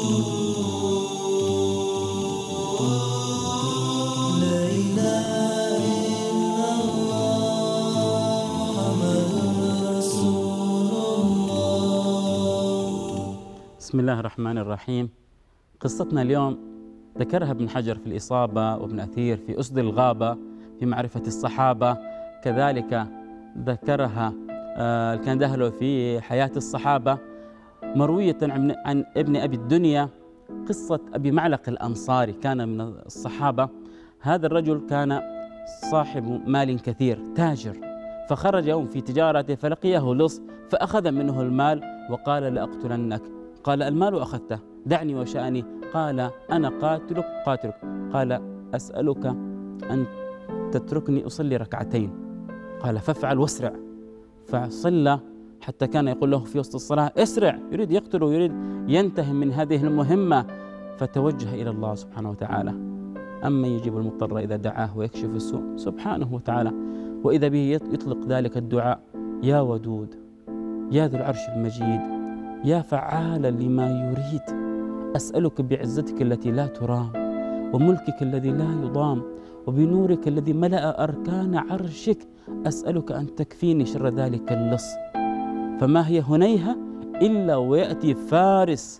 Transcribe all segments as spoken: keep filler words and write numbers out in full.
بسم الله الرحمن الرحيم. قصتنا اليوم ذكرها ابن حجر في الإصابة وابن أثير في أسد الغابة في معرفة الصحابة، كذلك ذكرها الكندهلو في حياة الصحابة، مروية عن ابن أبي الدنيا قصة أبي معلق الأنصاري، كان من الصحابة. هذا الرجل كان صاحب مال كثير، تاجر، فخرج يوم في تجارته فلقيه لص فأخذ منه المال وقال لأقتلنك. قال المال أخذته، دعني وشأني. قال أنا قاتلك قاتلك. قال أسألك أن تتركني أصلي ركعتين. قال فافعل واسرع. فصلى حتى كان يقول له في وسط الصلاة اسرع، يريد يقتله، يريد ينتهي من هذه المهمة. فتوجه إلى الله سبحانه وتعالى. أما يجيب المضطر إذا دعاه ويكشف السوء سبحانه وتعالى. وإذا به يطلق ذلك الدعاء: يا ودود، يا ذو العرش المجيد، يا فعالا لما يريد، أسألك بعزتك التي لا ترام، وملكك الذي لا يضام، وبنورك الذي ملأ أركان عرشك، أسألك أن تكفيني شر ذلك اللص. فما هي هنيهة إلا ويأتي فارس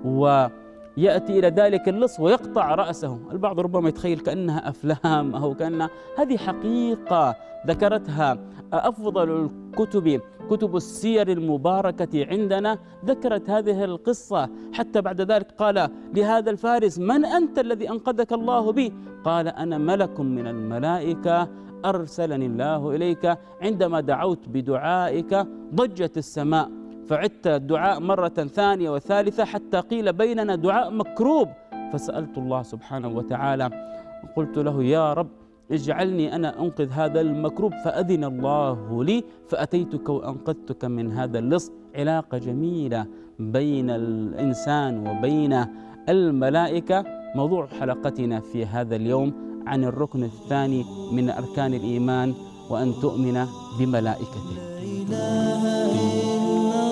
ويأتي إلى ذلك اللص ويقطع رأسه. البعض ربما يتخيل كأنها أفلام أو كأنها، هذه حقيقة ذكرتها أفضل الكتب، كتب السير المباركة عندنا، ذكرت هذه القصة. حتى بعد ذلك قال لهذا الفارس: من أنت الذي أنقذك الله بي؟ قال أنا ملك من الملائكة أرسلني الله إليك، عندما دعوت بدعائك ضجت السماء، فعدت الدعاء مرة ثانية وثالثة حتى قيل بيننا دعاء مكروب. فسألت الله سبحانه وتعالى وقلت له: يا رب اجعلني أنا أنقذ هذا المكروب. فأذن الله لي فأتيتك وأنقذتك من هذا اللص. علاقة جميلة بين الإنسان وبين الملائكة. موضوع حلقتنا في هذا اليوم عن الركن الثاني من أركان الإيمان، وأن تؤمن بملائكته. لا إله إلا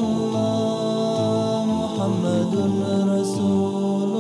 الله محمد رسول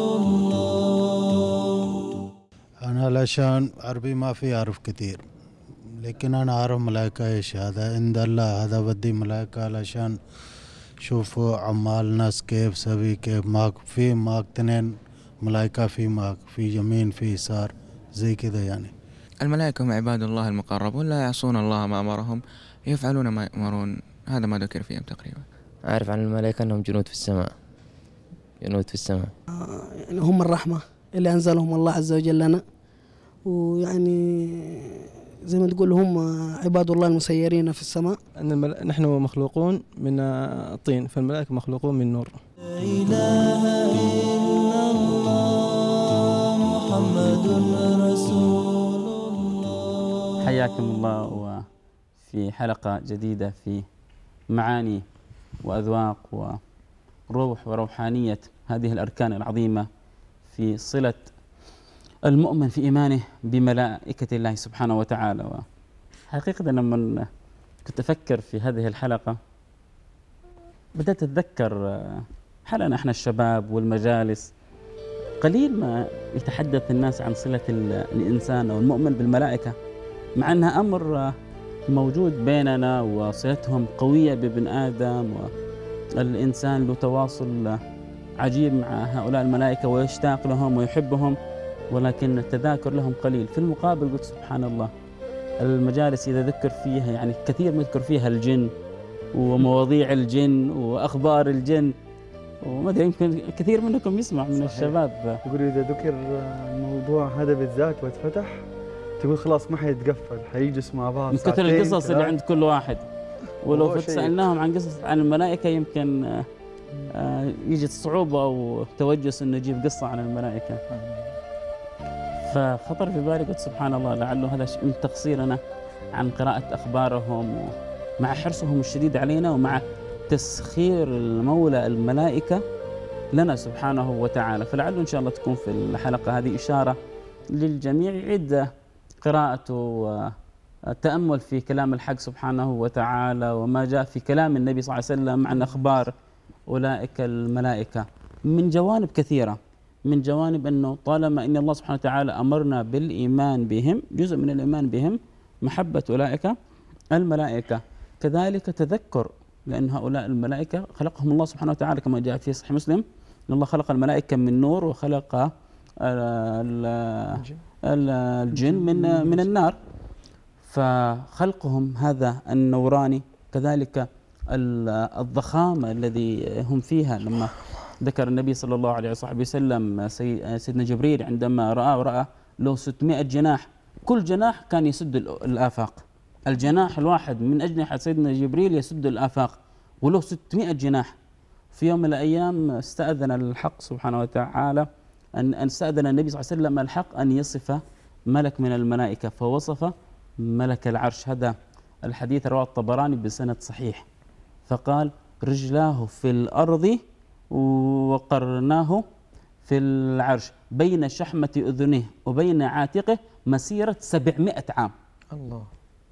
الله. أنا علشان عربي ما في أعرف كثير، لكن أنا أعرف ملائكة إيش هذا عند الله. هذا بدي ملائكة علشان شوفوا أعمال الناس كيف سوي، كيف ماك في ماك تنين ملائكة، في ماك في يمين في يسار زي كذا. يعني الملائكة هم عباد الله المقربون، لا يعصون الله ما أمرهم، يفعلون ما يأمرون. هذا ما ذكر فيهم تقريبا. أعرف عن الملائكة أنهم جنود في السماء، جنود في السماء. آه يعني هم الرحمة اللي أنزلهم الله عز وجل لنا، ويعني زي ما تقول هم عباد الله المسيرين في السماء. أن المل... نحن مخلوقون من الطين، فالملائكة مخلوقون من نور. لا إله إلا الله محمد رسول الله. حياكم الله وفي حلقة جديدة في معاني وأذواق وروح وروحانية هذه الأركان العظيمة في صلة المؤمن في إيمانه بملائكة الله سبحانه وتعالى. وحقيقة لما كنت أفكر في هذه الحلقة بدأت أتذكر حالنا إحنا الشباب والمجالس، قليل ما يتحدث الناس عن صلة الإنسان أو المؤمن بالملائكة، مع أنها أمر موجود بيننا وصلتهم قوية بابن آدم، والإنسان له تواصل عجيب مع هؤلاء الملائكة ويشتاق لهم ويحبهم، ولكن التذاكر لهم قليل. في المقابل قلت سبحان الله، المجالس إذا ذكر فيها يعني كثير ما يذكر فيها الجن ومواضيع الجن وأخبار الجن، وما أدري يمكن كثير منكم يسمع من صحيح. الشباب يقول إذا ذكر الموضوع هذا بالذات واتفتح تقول خلاص ما حيتقفل، حيجلس مع بعض من كثر القصص اللي عند كل واحد. ولو سألناهم عن قصص عن الملائكة يمكن يجد صعوبة أو توجس إنه يجيب قصة عن الملائكة. فخطر في بالي قلت سبحان الله، لعله هذا من تقصيرنا عن قراءة أخبارهم، مع حرصهم الشديد علينا ومع تسخير المولى الملائكة لنا سبحانه وتعالى. فلعله إن شاء الله تكون في الحلقة هذه إشارة للجميع يعد قراءته والتأمل في كلام الحق سبحانه وتعالى وما جاء في كلام النبي صلى الله عليه وسلم عن أخبار أولئك الملائكة. من جوانب كثيرة، من جوانب أنه طالما أن الله سبحانه وتعالى أمرنا بالإيمان بهم، جزء من الإيمان بهم محبة أولئك الملائكة، كذلك تذكر، لأن هؤلاء الملائكة خلقهم الله سبحانه وتعالى كما جاء في صحيح مسلم أن الله خلق الملائكة من نور وخلق الجن من من النار، فخلقهم هذا النوراني كذلك الضخامة الذي هم فيها. لما ذكر النبي صلى الله عليه وصحبه وسلم سيدنا جبريل عندما رأى ورأى له ستمائة جناح، كل جناح كان يسد الآفاق، الجناح الواحد من أجنحة سيدنا جبريل يسد الآفاق وله ستمائة جناح. في يوم من الأيام استأذن الحق سبحانه وتعالى أن استأذن النبي صلى الله عليه وسلم الحق أن يصف ملك من الملائكة، فوصف ملك العرش. هذا الحديث رواه الطبراني بسند صحيح، فقال رجلاه في الأرض وقرناه في العرش بين شحمة أذنه وبين عاتقه مسيرة سبعمائة عام. الله.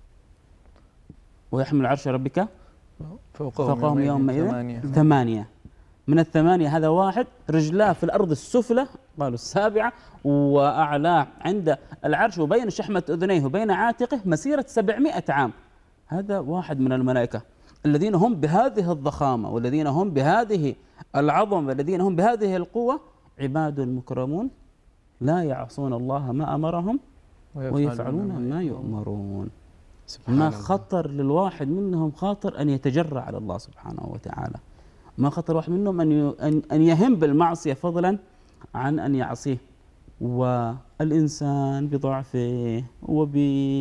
ويحمل عرش ربك فوقهم, فوقهم يومئذ ثمانية. ثمانية من الثمانية هذا واحد، رجلاه في الأرض السفلى قالوا السابعة وأعلاه عند العرش وبين شحمة أذنيه وبين عاتقه مسيرة سبعمائة عام. هذا واحد من الملائكة الذين هم بهذه الضخامة والذين هم بهذه العظمة والذين هم بهذه القوة، عباد مكرمون لا يعصون الله ما أمرهم ويفعلون ما يؤمرون. ما خطر للواحد منهم خاطر أن يتجرأ على الله سبحانه وتعالى، ما خطر واحد منهم أن أن يهم بالمعصية فضلا عن أن يعصيه. والإنسان بضعفه وب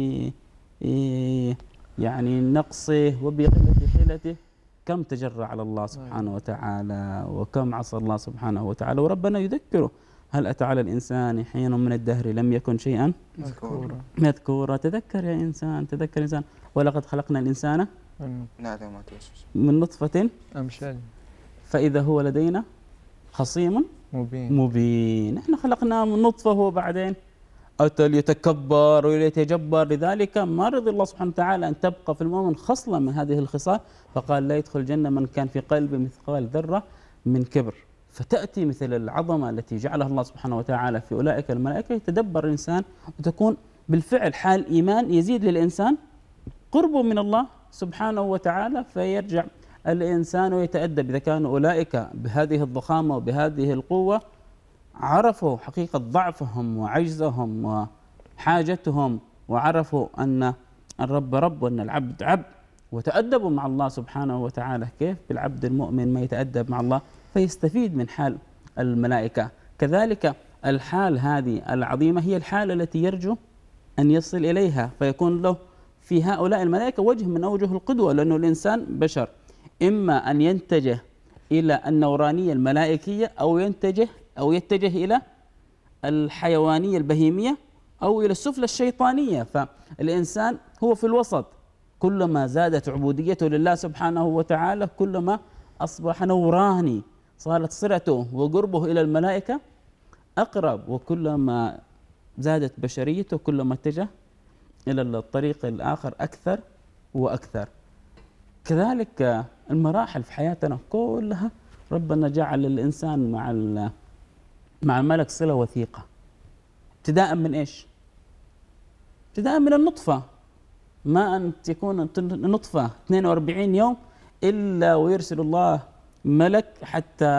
يعني نقصه وبقلة حيلته كم تجرأ على الله سبحانه وتعالى وكم عصى الله سبحانه وتعالى، وربنا يذكره هل أتى على الإنسان حين من الدهر لم يكن شيئا مذكورا مذكورا تذكر يا إنسان، تذكر إنسان ولقد خلقنا الإنسان من نطفة أمشاج فإذا هو لدينا خصيم مبين مبين. احنا خلقناه من نطفة وبعدين أتى ليتكبر وليتجبر، لذلك ما رضي الله سبحانه وتعالى أن تبقى في المؤمن خصلة من هذه الخصال، فقال لا يدخل الجنة من كان في قلبه مثقال ذرة من كبر. فتأتي مثل العظمة التي جعلها الله سبحانه وتعالى في أولئك الملائكة، يتدبر الإنسان وتكون بالفعل حال إيمان يزيد للإنسان قربه من الله سبحانه وتعالى، فيرجع الإنسان ويتأدب. إذا كانوا أولئك بهذه الضخامة وبهذه القوة عرفوا حقيقة ضعفهم وعجزهم وحاجتهم، وعرفوا أن الرب رب وأن العبد عبد، وتأدبوا مع الله سبحانه وتعالى. كيف بالعبد المؤمن ما يتأدب مع الله فيستفيد من حال الملائكة. كذلك الحال هذه العظيمة هي الحالة التي يرجو أن يصل إليها، فيكون له في هؤلاء الملائكة وجه من أوجه القدوة، لأنه الإنسان بشر، إما أن ينتجه إلى النورانية الملائكية أو ينتجه أو يتجه إلى الحيوانية البهيمية أو إلى السفلى الشيطانية. فالإنسان هو في الوسط، كلما زادت عبوديته لله سبحانه وتعالى كلما أصبح نوراني، صارت صلته وقربه إلى الملائكة أقرب، وكلما زادت بشريته كلما اتجه إلى الطريق الآخر أكثر وأكثر. كذلك المراحل في حياتنا كلها ربنا جعل الإنسان مع مع الملك صلة وثيقة، ابتداء من إيش؟ ابتداء من النطفة، ما أن تكون نطفة اثنين وأربعين يوم إلا ويرسل الله ملك حتى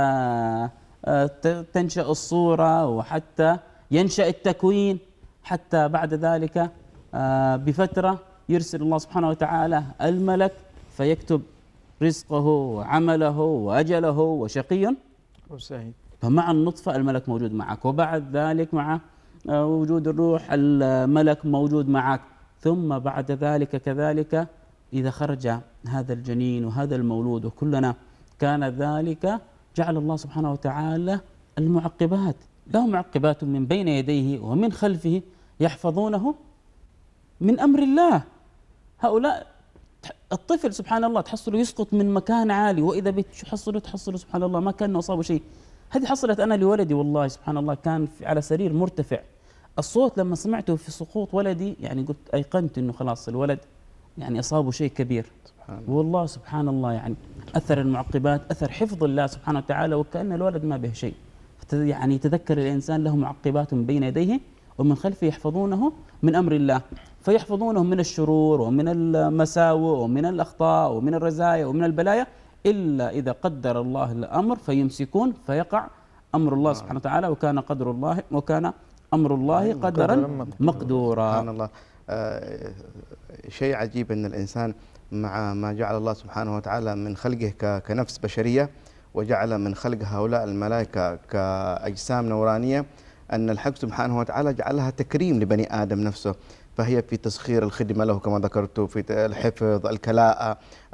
تنشأ الصورة وحتى ينشأ التكوين، حتى بعد ذلك بفترة يرسل الله سبحانه وتعالى الملك فيكتب رزقه وعمله وأجله وشقي وسعيد. فمع النطفة الملك موجود معك، وبعد ذلك مع وجود الروح الملك موجود معك، ثم بعد ذلك كذلك إذا خرج هذا الجنين وهذا المولود وكلنا كان ذلك جعل الله سبحانه وتعالى المعقبات، له معقبات من بين يديه ومن خلفه يحفظونه من أمر الله. هؤلاء الطفل سبحان الله تحصله يسقط من مكان عالي، وإذا بتحصله تحصله سبحان الله ما كان أصابه شيء. هذه حصلت أنا لولدي والله سبحان الله، كان على سرير مرتفع، الصوت لما سمعته في سقوط ولدي يعني قلت أيقنت إنه خلاص الولد يعني أصابه شيء كبير. والله سبحان الله يعني أثر المعقبات أثر حفظ الله سبحانه وتعالى، وكأن الولد ما به شيء. يعني تذكر الإنسان له معقبات بين يديه ومن خلفه يحفظونه من أمر الله، فيحفظونه من الشرور ومن المساوئ ومن الأخطاء ومن الرزايا ومن البلايا، إلا إذا قدر الله الأمر فيمسكون فيقع أمر الله سبحانه وتعالى، وكان قدر الله وكان أمر الله قدرا مقدورا. سبحان الله. آه شيء عجيب أن الإنسان مع ما جعل الله سبحانه وتعالى من خلقه كنفس بشرية، وجعل من خلق هؤلاء الملائكة كأجسام نورانية، أن الحق سبحانه وتعالى جعلها تكريم لبني آدم نفسه، فهي في تسخير الخدمة له كما ذكرت، في الحفظ، الكلاءة،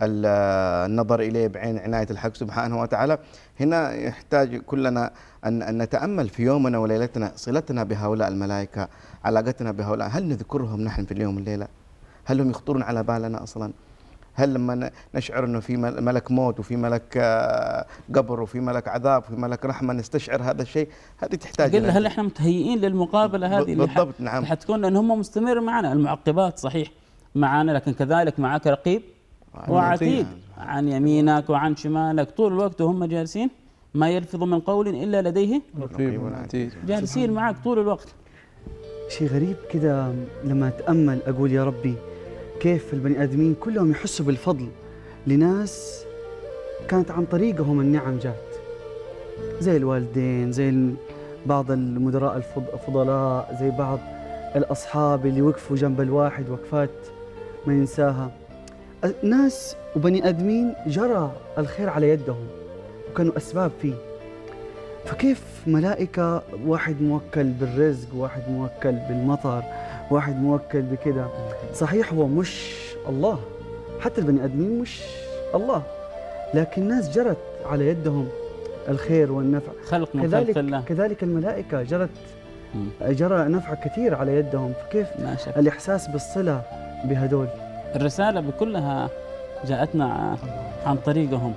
النظر إليه بعين عناية الحق سبحانه وتعالى. هنا يحتاج كلنا أن أن نتأمل في يومنا وليلتنا صلتنا بهؤلاء الملائكة، علاقتنا بهؤلاء، هل نذكرهم نحن في اليوم والليلة؟ هل هم يخطرون على بالنا أصلا؟ هل لما نشعر أنه في ملك موت وفي ملك قبر وفي ملك عذاب وفي ملك رحمة نستشعر هذا الشيء؟ هذه تحتاج قل هل احنا متهيئين للمقابلة هذه؟ بالضبط. نعم، حتكون لأن هم مستمر معنا، المعقبات صحيح معنا، لكن كذلك معك رقيب وعتيد عن يمينك وعن شمالك طول الوقت وهم جالسين، ما يلفظ من قول إلا لديه رقيب وعتيد، جالسين معك طول الوقت. شيء غريب كده لما أتأمل أقول يا ربي كيف البني آدمين كلهم يحسوا بالفضل لناس كانت عن طريقهم النعم جات، زي الوالدين، زي بعض المدراء الفضلاء، زي بعض الأصحاب اللي وقفوا جنب الواحد وقفات ما ينساها. ناس وبني آدمين جرى الخير على يدهم وكانوا أسباب فيه. فكيف ملائكة، واحد موكل بالرزق، واحد موكل بالمطر، واحد موكل بكذا. صحيح هو مش الله، حتى البني آدمين مش الله، لكن ناس جرت على يدهم الخير والنفع. خلق من كذلك خلق الله. كذلك الملائكة جرت جرى نفع كثير على يدهم. فكيف الإحساس بالصلة بهدول؟ الرسالة بكلها جاءتنا عن طريقهم.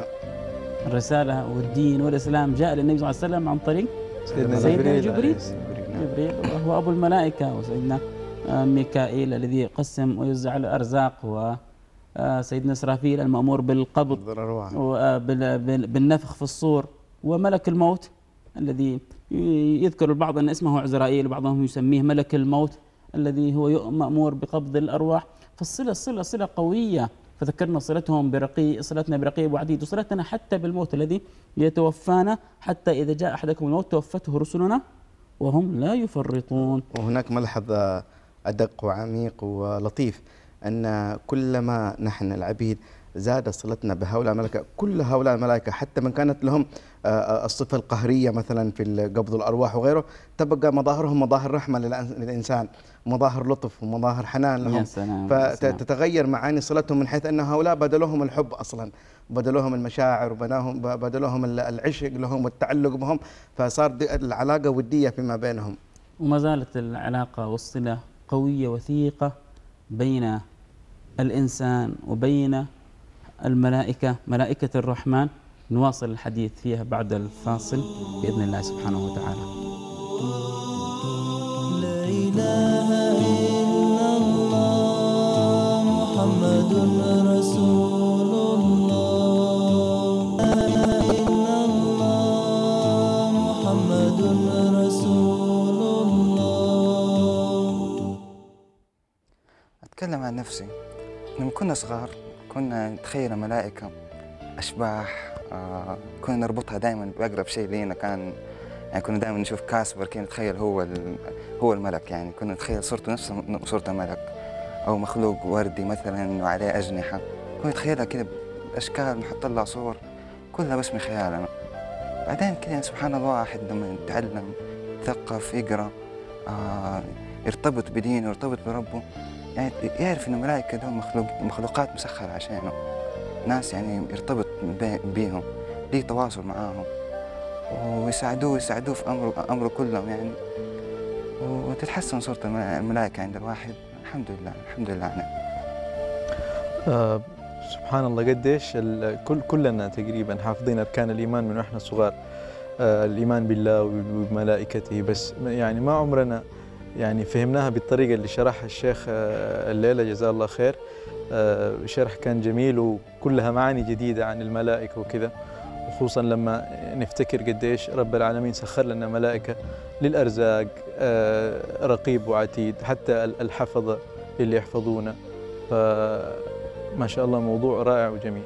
الرسالة والدين والإسلام جاء للنبي صلى الله عليه وسلم عن طريق سيدنا, سيدنا جبريل. جبريل وهو أبو الملائكة، وسيدنا ميكائيل الذي يقسم ويوزع الأرزاق، وسيدنا إسرافيل المأمور بالقبض وبالنفخ في الصور، وملك الموت الذي يذكر البعض أن اسمه عزرائيل، وبعضهم يسميه ملك الموت الذي هو مأمور بقبض الأرواح. فالصلة صلة صلة قوية. فذكرنا صلتهم برقيب، صلتنا برقيب وعتيد، وصلتنا حتى بالموت الذي يتوفانا، حتى إذا جاء أحدكم الموت توفته رسلنا وهم لا يفرطون. وهناك ملحظ أدق وعميق ولطيف، أن كلما نحن العبيد زاد صلتنا بهؤلاء الملائكة، كل هؤلاء الملائكة حتى من كانت لهم الصفة القهرية مثلا في قبض الأرواح وغيره، تبقى مظاهرهم مظاهر رحمة للإنسان، مظاهر لطف ومظاهر حنان لهم. فتتغير معاني صلتهم من حيث أن هؤلاء بدلوهم الحب أصلا، بدلوهم المشاعر، وبدلوهم بدلوهم العشق لهم والتعلق بهم، فصار العلاقة ودية فيما بينهم. وما زالت العلاقة والصلة قوية وثيقة بين الإنسان وبين الملائكة، ملائكة الرحمن. نواصل الحديث فيها بعد الفاصل بإذن الله سبحانه وتعالى. لا إله إلا الله محمد رسول الله، لا إله إلا الله محمد رسول الله. أتكلم عن نفسي. لما كنا صغار كنا نتخيل ملائكة أشباح، آه كنا نربطها دائما بأقرب شيء لينا. كان يعني كنا دائما نشوف كاسبر كنا نتخيل هو هو الملك، يعني كنا نتخيل صورته نفس صورة الملك، أو مخلوق وردي مثلا وعليه أجنحة، كنا نتخيلها كده بأشكال نحط لها صور كلها بس من خيالنا. بعدين كده سبحان الله واحد لما يتعلم يثقف يقرأ آه يرتبط بدينه يرتبط بربه، يعني يعرف إن الملائكة دول مخلوق مخلوقات مسخرة عشانه، ناس يعني يرتبط بيهم، ليه تواصل معاهم ويساعدوه يساعدوه في أمره أمره كلهم يعني، وتتحسن صورة الملائكة عند الواحد. الحمد لله الحمد لله. نعم. آه سبحان الله قديش كل كلنا تقريبا حافظين أركان الإيمان من وإحنا صغار، آه الإيمان بالله وبملائكته، بس يعني ما عمرنا يعني فهمناها بالطريقة اللي شرحها الشيخ الليلة جزاه الله خير. شرح كان جميل وكلها معاني جديدة عن الملائكة وكذا، وخصوصا لما نفتكر قديش رب العالمين سخر لنا ملائكة للأرزاق، رقيب وعتيد، حتى الحفظة اللي يحفظونا. فما شاء الله موضوع رائع وجميل.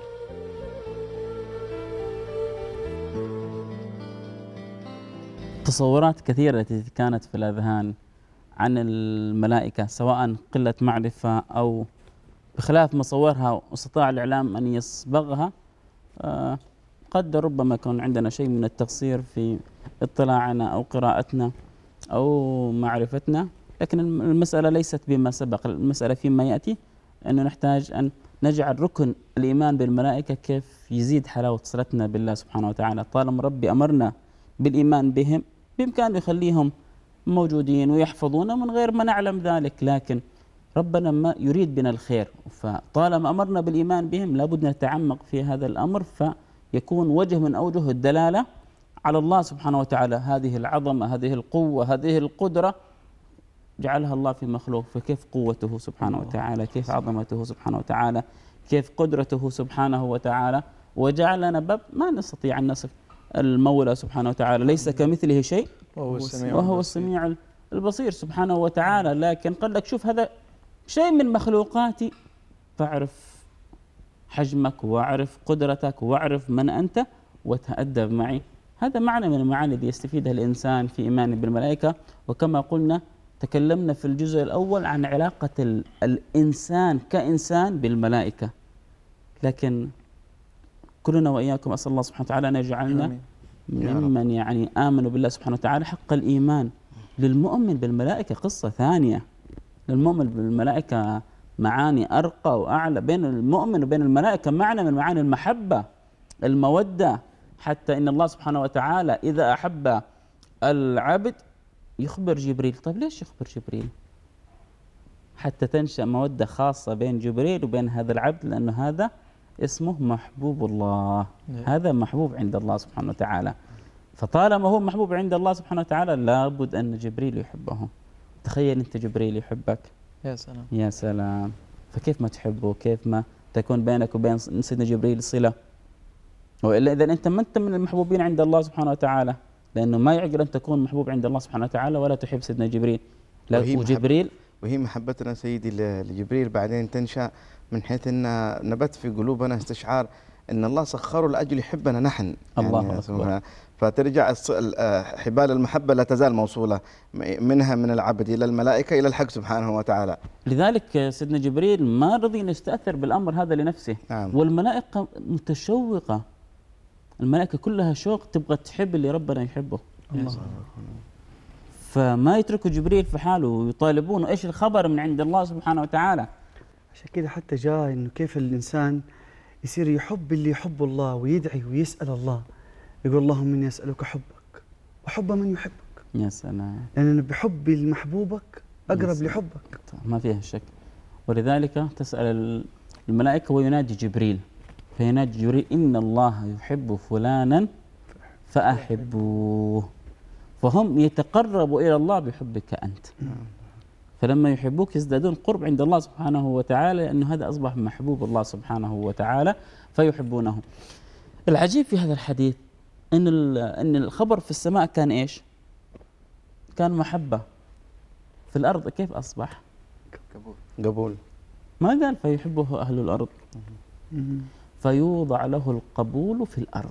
تصورات كثيرة التي كانت في الأذهان عن الملائكة، سواء قلة معرفة أو بخلاف مصورها واستطاع الإعلام أن يصبغها، آه قد ربما يكون عندنا شيء من التقصير في اطلاعنا أو قراءتنا أو معرفتنا، لكن المسألة ليست بما سبق، المسألة فيما يأتي أنه نحتاج أن نجعل ركن الإيمان بالملائكة كيف يزيد حلاوة صلتنا بالله سبحانه وتعالى. طالما ربي أمرنا بالإيمان بهم بإمكانه يخليهم موجودين ويحفظونا من غير ما نعلم ذلك، لكن ربنا ما يريد بنا الخير، فطالما أمرنا بالإيمان بهم لابد نتعمق في هذا الأمر، فيكون وجه من أوجه الدلالة على الله سبحانه وتعالى. هذه العظمة، هذه القوة، هذه القدرة جعلها الله في مخلوق، فكيف قوته سبحانه وتعالى، كيف عظمته سبحانه وتعالى، كيف قدرته سبحانه وتعالى. وجعلنا باب ما نستطيع أن نصف المولى سبحانه وتعالى، ليس كمثله شيء وهو السميع, وهو السميع البصير سبحانه وتعالى. لكن قال لك شوف هذا شيء من مخلوقاتي، فاعرف حجمك واعرف قدرتك واعرف من أنت وتأدب معي. هذا معنى من المعاني التي يستفيدها الإنسان في إيمانه بالملائكة. وكما قلنا تكلمنا في الجزء الأول عن علاقة الإنسان كإنسان بالملائكة، لكن كلنا وإياكم أسأل الله سبحانه وتعالى أن يجعلنا ممن يعني آمنوا بالله سبحانه وتعالى حق الإيمان. للمؤمن بالملائكة قصة ثانية، للمؤمن بالملائكة معاني أرقى وأعلى. بين المؤمن وبين الملائكة معنى من معاني المحبة، المودة، حتى إن الله سبحانه وتعالى إذا أحب العبد يخبر جبريل. طيب ليش يخبر جبريل؟ حتى تنشأ مودة خاصة بين جبريل وبين هذا العبد، لأنه هذا اسمه محبوب الله، هذا محبوب عند الله سبحانه وتعالى. فطالما هو محبوب عند الله سبحانه وتعالى لابد أن جبريل يحبه. تخيل أنت جبريل يحبك، يا سلام يا سلام، فكيف ما تحبه؟ كيف ما تكون بينك وبين سيدنا جبريل صلة؟ وإلا إذا أنت ما أنت من المحبوبين عند الله سبحانه وتعالى، لأنه ما يعقل أن تكون محبوب عند الله سبحانه وتعالى ولا تحب سيدنا جبريل. لا وهي وجبريل وهي محبتنا سيدي لجبريل بعدين تنشأ من حيث أن نبت في قلوبنا استشعار أن الله سخره لأجل يحبنا نحن. الله يعني أكبر. فترجع حبال المحبة لا تزال موصولة منها من العبد إلى الملائكة إلى الحق سبحانه وتعالى. لذلك سيدنا جبريل ما رضي أن يستأثر بالأمر هذا لنفسه. نعم. والملائكة متشوقة، الملائكة كلها شوق تبغى تحب اللي ربنا يحبه. الله. فما يتركوا جبريل في حاله ويطالبونه ايش الخبر من عند الله سبحانه وتعالى. عشان كده حتى جاء انه كيف الانسان يصير يحب اللي يحب الله ويدعي ويسأل الله، يقول اللهم اني اسألك حبك وحب من يحبك. يا سلام. لأن بحبي لمحبوبك أقرب لحبك. ما فيها شك. ولذلك تسأل الملائكة وينادي جبريل، فينادي جبريل إن الله يحب فلانا فأحبوه. فهم يتقربوا إلى الله بحبك أنت، فلما يحبوك يزدادون قرب عند الله سبحانه وتعالى، لأنه هذا أصبح محبوب الله سبحانه وتعالى فيحبونه. العجيب في هذا الحديث أن أن الخبر في السماء كان إيش؟ كان محبة. في الأرض كيف أصبح؟ قبول. قبول. ما قال فيحبه أهل الأرض، فيوضع له القبول في الأرض.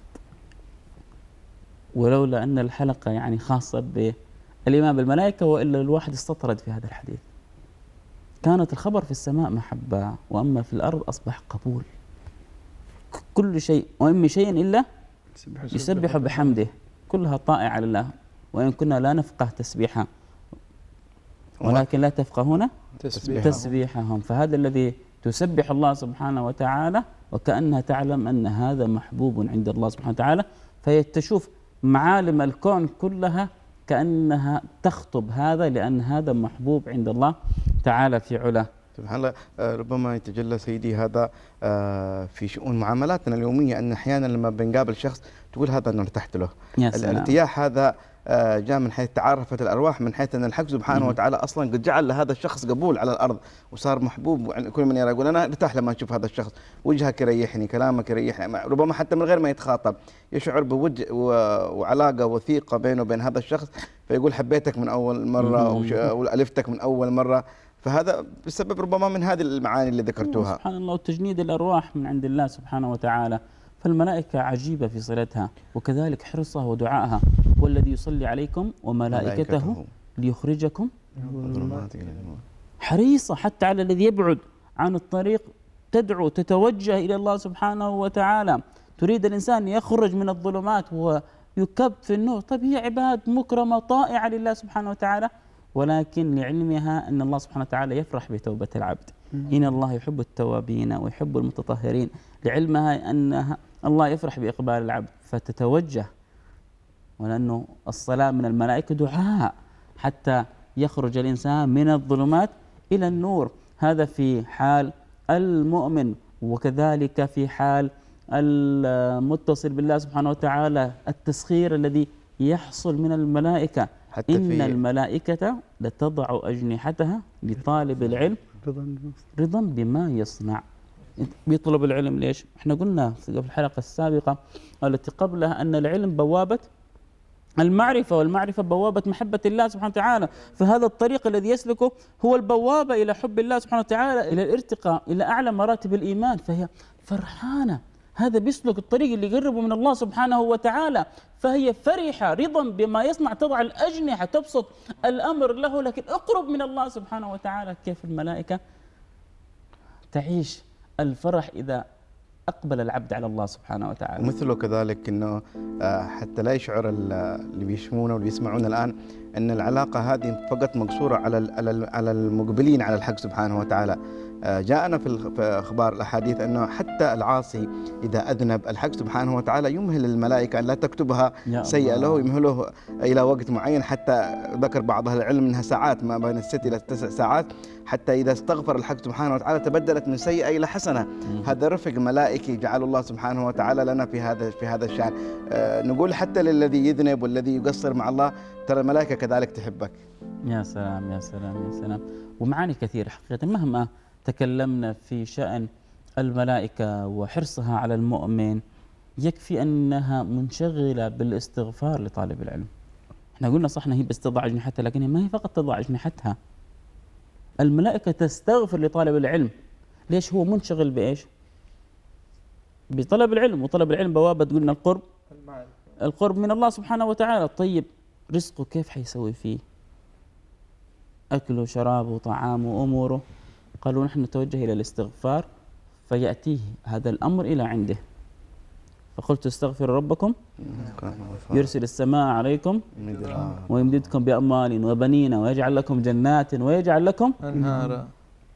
ولولا أن الحلقة يعني خاصة بالإيمان بالملائكة وإلا الواحد استطرد في هذا الحديث. كانت الخبر في السماء محبة، وأما في الأرض أصبح قبول. كل شيء وإن من شيء إلا يسبح بحمده، كلها طائعة لله، وإن كنا لا نفقه تسبيحها ولكن لا تفقهون تسبيحهم. تسبيحهم. فهذا الذي تسبح الله سبحانه وتعالى وكأنها تعلم أن هذا محبوب عند الله سبحانه وتعالى، فيتشوف معالم الكون كلها كأنها تخطب هذا، لأن هذا محبوب عند الله تعالى في علاه. سبحان الله. ربما يتجلى سيدي هذا في شؤون معاملاتنا اليومية، أن أحيانا لما بنقابل شخص تقول هذا أنا ارتحت له. الارتياح هذا جاء من حيث تعارفت الأرواح، من حيث أن الحق سبحانه وتعالى أصلا قد جعل لهذا الشخص قبول على الأرض وصار محبوب، كل من يرى يقول أنا ارتاح لما أشوف هذا الشخص، وجهك يريحني، كلامك يريحني، ربما حتى من غير ما يتخاطب يشعر بوجه وعلاقة وثيقة بينه وبين هذا الشخص، فيقول حبيتك من أول مرة وألفتك من أول مرة. فهذا بسبب ربما من هذه المعاني اللي ذكرتوها. سبحان الله، وتجنيد الأرواح من عند الله سبحانه وتعالى. فالملائكة عجيبة في صلتها، وكذلك حرصها ودعائها. والذي يصلي عليكم وملائكته ليخرجكم حريصة حتى على الذي يبعد عن الطريق، تدعو تتوجه إلى الله سبحانه وتعالى. تريد الإنسان يخرج من الظلمات ويكب في النور. طيب هي عباد مكرمة طائعة لله سبحانه وتعالى، ولكن لعلمها أن الله سبحانه وتعالى يفرح بتوبة العبد. إن الله يحب التوابين ويحب المتطهرين. لعلمها أن الله يفرح بإقبال العبد فتتوجه، ولأنه الصلاة من الملائكة دعاء حتى يخرج الإنسان من الظلمات إلى النور. هذا في حال المؤمن، وكذلك في حال المتصل بالله سبحانه وتعالى التسخير الذي يحصل من الملائكة. إن الملائكة لتضع أجنحتها لطالب العلم رضا بما يصنع. بيطلب العلم ليش؟ احنا قلنا في الحلقة السابقة التي قبلها أن العلم بوابة المعرفة، والمعرفة بوابة محبة الله سبحانه وتعالى. فهذا الطريق الذي يسلكه هو البوابة إلى حب الله سبحانه وتعالى، إلى الارتقاء إلى أعلى مراتب الإيمان. فهي فرحانة، هذا بيسلك الطريق اللي يقربه من الله سبحانه وتعالى، فهي فرحة رضا بما يصنع، تضع الأجنحة تبسط الأمر له. لكن اقرب من الله سبحانه وتعالى. كيف الملائكة تعيش الفرح إذا أقبل العبد على الله سبحانه وتعالى. ومثله كذلك أنه حتى لا يشعر اللي بيشمونه واللي بيسمعون الآن أن العلاقة هذه فقط مقصورة على على المقبلين على الحق سبحانه وتعالى. جاءنا في أخبار الأحاديث أنه حتى العاصي إذا أذنب الحق سبحانه وتعالى يمهل الملائكة أن لا تكتبها سيئة له، يمهله إلى وقت معين، حتى ذكر بعض أهل العلم منها ساعات، ما بين الست إلى تسع ساعات، حتى إذا استغفر الحق سبحانه وتعالى تبدلت من سيئة إلى حسنة. هذا رفق ملائكي جعل الله سبحانه وتعالى لنا في هذا في هذا الشأن. أه نقول حتى للذي يذنب والذي يقصر مع الله ترى الملائكة كذلك تحبك. يا سلام يا سلام يا سلام. ومعاني كثيرة حقيقة. مهما تكلمنا في شأن الملائكة وحرصها على المؤمن، يكفي أنها منشغلة بالاستغفار لطالب العلم. احنا قلنا صح هي بس تضع أجنحتها، لكن هي ما هي فقط تضع أجنحتها، الملائكة تستغفر لطالب العلم. ليش؟ هو منشغل بإيش؟ بطلب العلم، وطلب العلم بوابة قلنا القرب القرب من الله سبحانه وتعالى. طيب رزقه كيف حيسوي فيه؟ أكله شرابه طعامه أموره. قالوا نحن نتوجه إلى الاستغفار فيأتيه هذا الأمر إلى عنده. فقلت استغفروا ربكم يرسل السماء عليكم ويمددكم بأموال وبنين ويجعل لكم جنات ويجعل لكم أنهارا.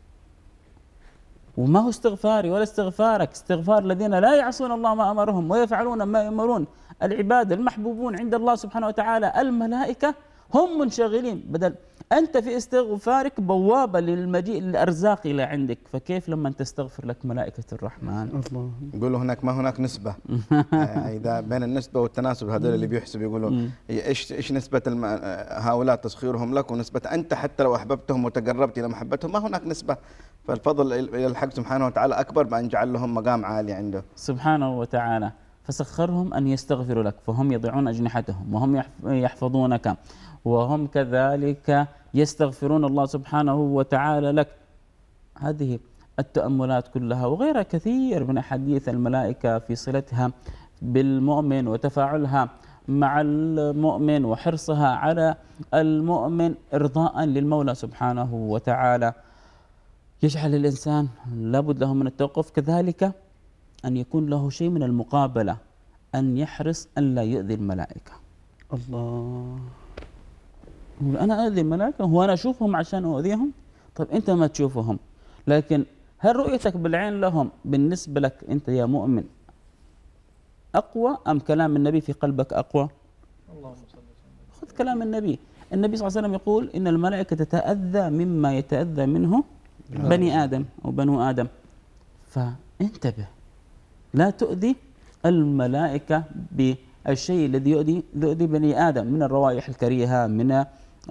وما هو استغفاري ولا استغفارك، استغفار الذين لا يعصون الله ما أمرهم ويفعلون ما يأمرون. العباد المحبوبون عند الله سبحانه وتعالى الملائكة هم منشغلين. بدل أنت في استغفارك بوابة للمجيء الأرزاق إلى عندك، فكيف لما تستغفر لك ملائكة الرحمن؟ الله يقولوا هناك ما هناك نسبة. إذا بين النسبة والتناسب هذول اللي بيحسب يقولوا إيش إيش نسبة هؤلاء تسخيرهم لك ونسبة أنت حتى لو أحببتهم وتقربت إلى محبتهم ما هناك نسبة. فالفضل إلى الحق سبحانه وتعالى أكبر بأن جعل لهم مقام عالي عنده سبحانه وتعالى. فسخرهم أن يستغفروا لك، فهم يضعون أجنحتهم وهم يحفظونك، وهم كذلك يستغفرون الله سبحانه وتعالى لك. هذه التأملات كلها وغيرها كثير من أحاديث الملائكة في صلتها بالمؤمن وتفاعلها مع المؤمن وحرصها على المؤمن إرضاء للمولى سبحانه وتعالى، يجعل الإنسان لابد له من التوقف. كذلك أن يكون له شيء من المقابلة، أن يحرص أن لا يؤذي الملائكة. الله، أنا أؤذي الملائكة؟ هو أنا أشوفهم عشان أؤذيهم؟ طيب أنت ما تشوفهم، لكن هل رؤيتك بالعين لهم بالنسبة لك أنت يا مؤمن أقوى أم كلام النبي في قلبك أقوى؟ اللهم صل وسلم. خذ كلام النبي. النبي صلى الله عليه وسلم يقول إن الملائكة تتأذى مما يتأذى منه بني آدم أو بنو آدم. فانتبه، لا تؤذي الملائكة الشيء الذي يؤذي يؤذي بني آدم من الروائح الكريهة، من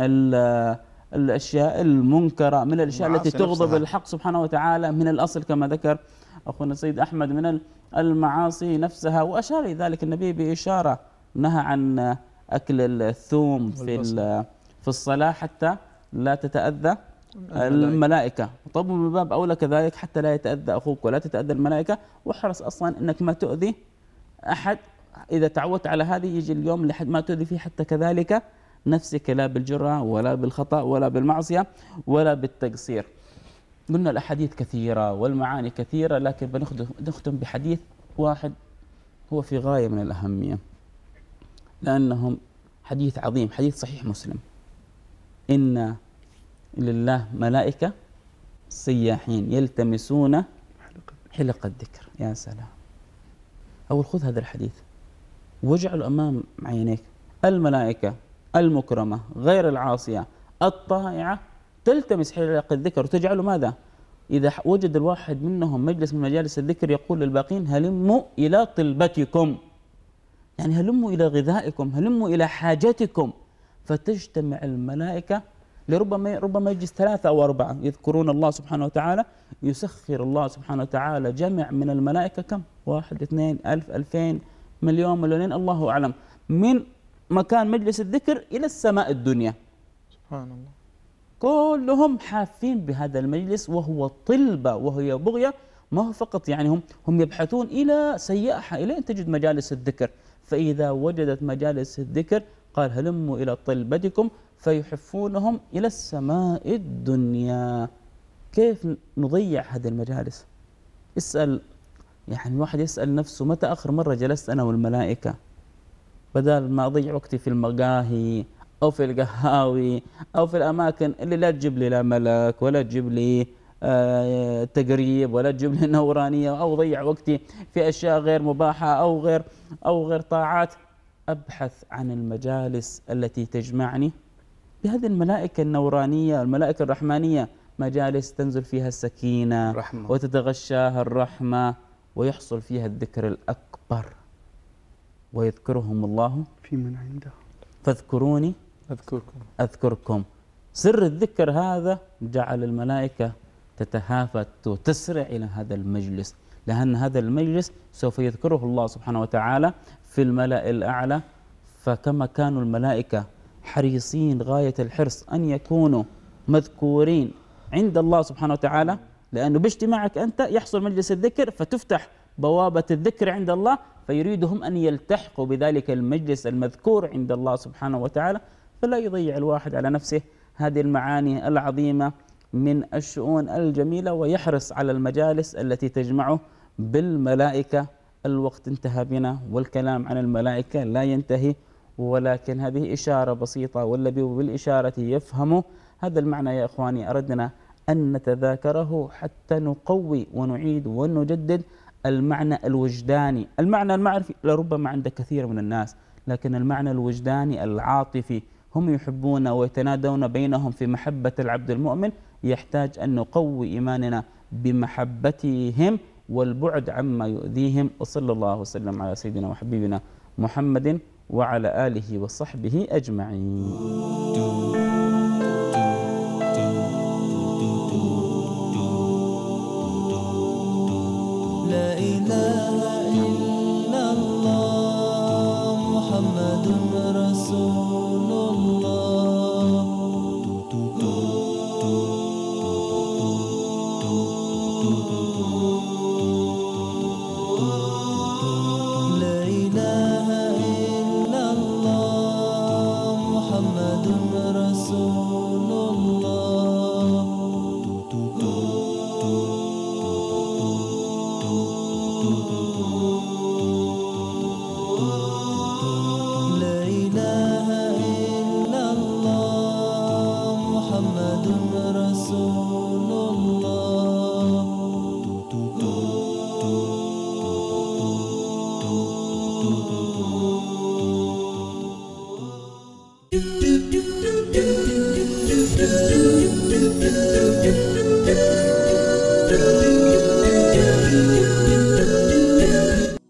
الأشياء المنكرة، من الأشياء التي تغضب الحق سبحانه وتعالى، من الأصل كما ذكر أخونا السيد أحمد من المعاصي نفسها. وأشار إلى ذلك النبي بإشارة، نهى عن أكل الثوم في في الصلاة حتى لا تتأذى الملائكة. طب من باب أولى كذلك حتى لا يتأذى أخوك ولا تتأذى الملائكة، واحرص أصلا أنك ما تؤذي أحد. إذا تعودت على هذه يجي اليوم لحد ما تؤذي فيه حتى كذلك نفسك، لا بالجرأة ولا بالخطأ ولا بالمعصية ولا بالتقصير. قلنا الأحاديث كثيرة والمعاني كثيرة، لكن بنختم بحديث واحد هو في غاية من الأهمية، لأنهم حديث عظيم، حديث صحيح مسلم: إن لله ملائكة سياحين يلتمسون حلق الذكر. يا سلام. أول خذ هذا الحديث واجعله أمام عينيك. الملائكة المكرمة غير العاصية الطائعة تلتمس حلق الذكر وتجعله ماذا؟ إذا وجد الواحد منهم مجلس من مجالس الذكر يقول للباقين: هلموا إلى طلبتكم، يعني هلموا إلى غذائكم، هلموا إلى حاجتكم. فتجتمع الملائكة لربما ربما يجلس ثلاثة أو أربعة يذكرون الله سبحانه وتعالى، يسخر الله سبحانه وتعالى جمع من الملائكة كم؟ واحد، اثنين، ألف، ألفين، مليون، مليونين، الله أعلم، من مكان مجلس الذكر إلى السماء الدنيا. سبحان الله. كلهم حافين بهذا المجلس، وهو طلبة وهي بغية، ما هو فقط يعني هم هم يبحثون إلى سياحة إلى أن تجد مجالس الذكر. فإذا وجدت مجالس الذكر قال: هلموا إلى طلبتكم، فيحفونهم إلى السماء الدنيا. كيف نضيع هذه المجالس؟ اسأل، يعني الواحد يسأل نفسه: متى آخر مرة جلست أنا والملائكة؟ بدل ما أضيع وقتي في المقاهي أو في القهاوي أو في الأماكن اللي لا تجيب لي لا ملك ولا تجيب لي آه تقريب ولا تجيب لي نورانية، أو أضيع وقتي في أشياء غير مباحة أو غير أو غير طاعات. أبحث عن المجالس التي تجمعني بهذه الملائكة النورانية، الملائكة الرحمانية، مجالس تنزل فيها السكينة رحمة. وتتغشاها الرحمة، ويحصل فيها الذكر الأكبر. ويذكرهم الله في من عنده فاذكروني أذكركم أذكركم. سر الذكر هذا جعل الملائكة تتهافت وتسرع إلى هذا المجلس، لأن هذا المجلس سوف يذكره الله سبحانه وتعالى في الملأ الأعلى. فكما كانوا الملائكة حريصين غاية الحرص أن يكونوا مذكورين عند الله سبحانه وتعالى، لأنه باجتماعك أنت يحصل مجلس الذكر فتفتح بوابة الذكر عند الله، فيريدهم أن يلتحقوا بذلك المجلس المذكور عند الله سبحانه وتعالى. فلا يضيع الواحد على نفسه هذه المعاني العظيمة من الشؤون الجميلة، ويحرص على المجالس التي تجمعه بالملائكة. الوقت انتهى بنا والكلام عن الملائكة لا ينتهي، ولكن هذه إشارة بسيطة، والذي بالإشارة يفهم هذا المعنى. يا إخواني، أردنا أن نتذاكره حتى نقوي ونعيد ونجدد المعنى الوجداني. المعنى المعرفي لربما عند كثير من الناس، لكن المعنى الوجداني العاطفي هم يحبون ويتنادون بينهم في محبة العبد المؤمن، يحتاج أن نقوي إيماننا بمحبتهم والبعد عما يؤذيهم. وصلى الله وسلم على سيدنا وحبيبنا محمد وعلى آله وصحبه أجمعين. لا إله إلا الله محمد رسول الله. لا إله إلا الله محمد رسول